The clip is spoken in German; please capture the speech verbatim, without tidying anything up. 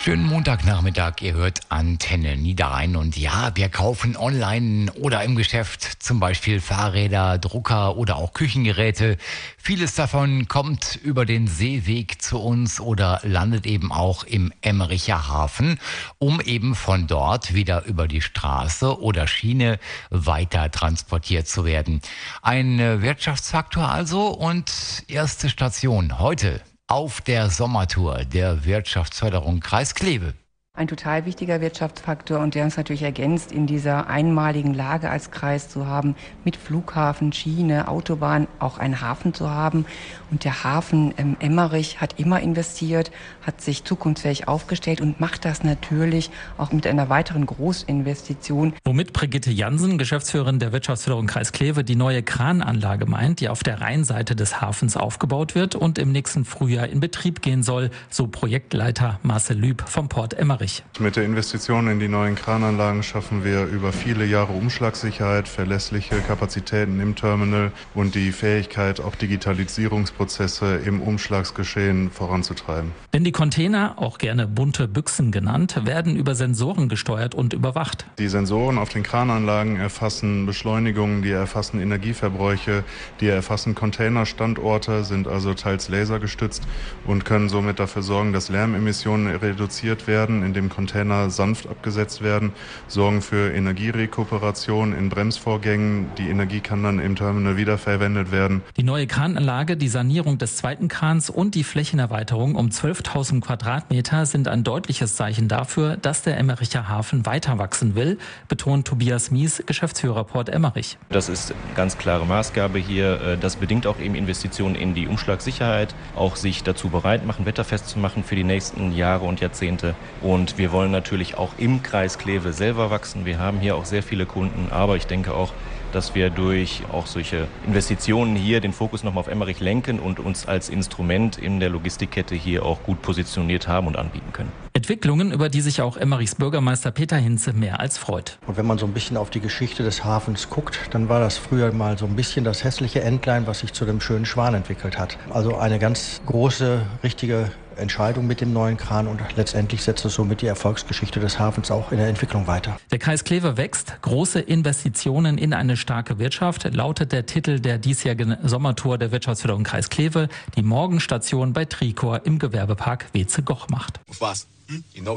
Schönen Montagnachmittag, ihr hört Antenne Niederrhein und ja, wir kaufen online oder im Geschäft zum Beispiel Fahrräder, Drucker oder auch Küchengeräte. Vieles davon kommt über den Seeweg zu uns oder landet eben auch im Emmericher Hafen, um eben von dort wieder über die Straße oder Schiene weiter transportiert zu werden. Ein Wirtschaftsfaktor also und erste Station heute auf der Sommertour der Wirtschaftsförderung Kreis Kleve. Ein total wichtiger Wirtschaftsfaktor und der uns natürlich ergänzt, in dieser einmaligen Lage als Kreis zu haben, mit Flughafen, Schiene, Autobahn, auch einen Hafen zu haben. Und der Hafen ähm, Emmerich hat immer investiert, hat sich zukunftsfähig aufgestellt und macht das natürlich auch mit einer weiteren Großinvestition. Womit Brigitte Jansen, Geschäftsführerin der Wirtschaftsförderung Kreis Kleve, die neue Krananlage meint, die auf der Rheinseite des Hafens aufgebaut wird und im nächsten Frühjahr in Betrieb gehen soll, so Projektleiter Marcel Lüb vom Port Emmerich. Mit der Investition in die neuen Krananlagen schaffen wir über viele Jahre Umschlagssicherheit, verlässliche Kapazitäten im Terminal und die Fähigkeit, auch Digitalisierungsprozesse im Umschlagsgeschehen voranzutreiben. Denn die Container, auch gerne bunte Büchsen genannt, werden über Sensoren gesteuert und überwacht. Die Sensoren auf den Krananlagen erfassen Beschleunigungen, die erfassen Energieverbräuche, die erfassen Containerstandorte, sind also teils lasergestützt und können somit dafür sorgen, dass Lärmemissionen reduziert werden, in dem Container sanft abgesetzt werden, sorgen für Energierekuperation in Bremsvorgängen. Die Energie kann dann im Terminal wiederverwendet werden. Die neue Krananlage, die Sanierung des zweiten Krans und die Flächenerweiterung um zwölftausend Quadratmeter sind ein deutliches Zeichen dafür, dass der Emmericher Hafen weiter wachsen will, betont Tobias Mies, Geschäftsführer Port Emmerich. Das ist eine ganz klare Maßgabe hier. Das bedingt auch eben Investitionen in die Umschlagssicherheit, auch sich dazu bereit machen, wetterfest zu machen für die nächsten Jahre und Jahrzehnte. Und wir wollen natürlich auch im Kreis Kleve selber wachsen. Wir haben hier auch sehr viele Kunden, aber ich denke auch, dass wir durch auch solche Investitionen hier den Fokus nochmal auf Emmerich lenken und uns als Instrument in der Logistikkette hier auch gut positioniert haben und anbieten können. Entwicklungen, über die sich auch Emmerichs Bürgermeister Peter Hinze mehr als freut. Und wenn man so ein bisschen auf die Geschichte des Hafens guckt, dann war das früher mal so ein bisschen das hässliche Entlein, was sich zu dem schönen Schwan entwickelt hat. Also eine ganz große, richtige Entscheidung mit dem neuen Kran und letztendlich setzt es somit die Erfolgsgeschichte des Hafens auch in der Entwicklung weiter. Der Kreis Kleve wächst. Große Investitionen in eine starke Wirtschaft lautet der Titel der diesjährigen Sommertour der Wirtschaftsförderung Kreis Kleve, die Morgenstation bei Tricor im Gewerbepark Weze-Goch macht. Was? Hm?